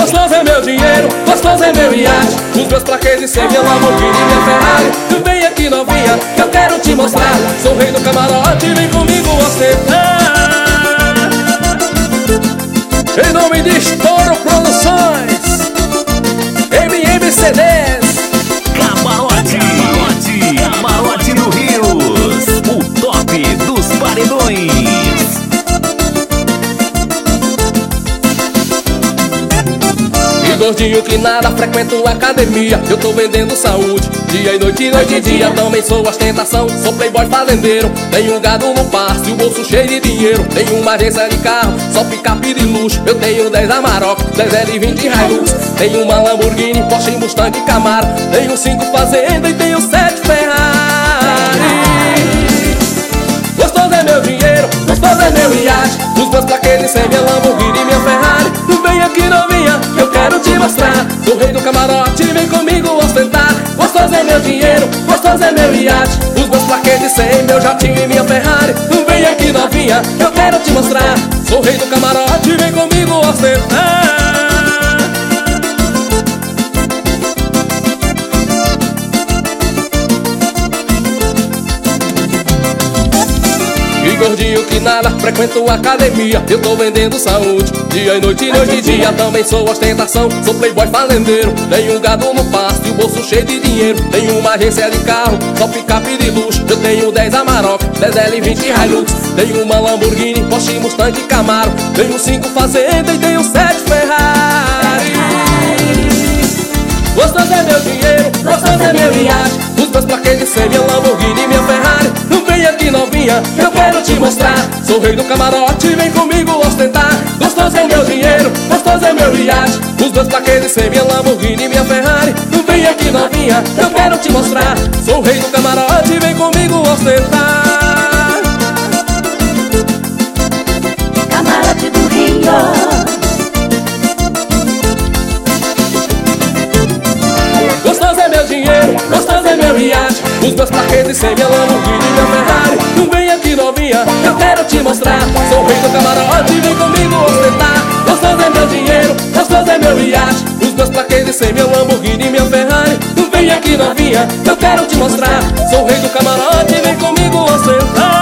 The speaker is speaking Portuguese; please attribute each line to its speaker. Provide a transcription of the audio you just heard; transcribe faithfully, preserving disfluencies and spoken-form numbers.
Speaker 1: Gostoso é meu dinheiro, gostoso é meu iate, os meus plaquetes sem minha Lamborghini e minha Ferrari. Tu vem aqui novinha, que eu quero te mostrar. Sou o rei do camarote, vem comigo ostentar. Em nome de Estouro Produções, M M C Ds.
Speaker 2: Camarote, camarote, camarote do Rios, o top dos paredões.
Speaker 1: Gordinho que nada, frequento academia. Eu tô vendendo saúde, dia e noite, noite e dia. Também sou ostentação, sou playboy fazendeiro. Tenho um gado no pasto e o bolso cheio de dinheiro. Tenho uma agência de carro, só picape de luxo. Eu tenho dez Amarok, dez L vinte Hilux. Tenho uma Lamborghini, Porsche, Mustang e Camaro. Tenho cinco fazendas e tenho sete Ferrari. Gostoso é meu dinheiro, gostoso é meu iate, os meus plaquetes sem minha Lamborghini e minha Ferrari. Tu vem aqui novinha, que eu quero te mostrar. Sou rei do camarote, vem comigo ostentar. Gostoso é meu dinheiro, gostoso é meu iate, os meus plaquetes sem meu jatinho e minha Ferrari. Tu vem aqui novinha, que eu quero te mostrar. Sou rei do camarote, vem comigo ostentar. E gordinho que nada, frequento academia. Eu tô vendendo saúde, dia e noite, noite e dia. Também sou ostentação, sou playboy fazendeiro. Tenho um gado no pasto e o bolso cheio de dinheiro. Tenho uma agência de carro, só picape de luxo. Eu tenho dez Amarok, dez L vinte Hilux. Tenho uma Lamborghini, Porsche, Mustang e Camaro. Tenho cinco fazendas e tenho sete Ferrari. Gostoso é meu dinheiro, gostoso é meu iate, os meus plaquetes sem minha Lamborghini e minha Ferrari. Não vem aqui novinha, eu quero te mostrar. Sou o rei do camarote, vem comigo ostentar. Gostoso é meu dinheiro, gostoso é meu iate, os meus plaquetes sem minha Lamborghini e minha Ferrari. Não vem aqui novinha, eu quero te mostrar. Sou o rei do camarote, vem comigo ostentar.
Speaker 3: Camarote do Rio.
Speaker 1: Gostoso é meu dinheiro, gostoso é meu iate, os meus plaquetes sem minha Lamborghini e minha Ferrari. Não vem aqui novinha, eu quero te mostrar. Sou o rei do camarote, vem comigo ostentar. Gostoso é meu dinheiro, gostoso é meu iate, os meus plaquetes sem minha Lamborghini e minha Ferrari. Não vem aqui novinha, eu quero te mostrar. Sou o rei do camarote, vem comigo ostentar.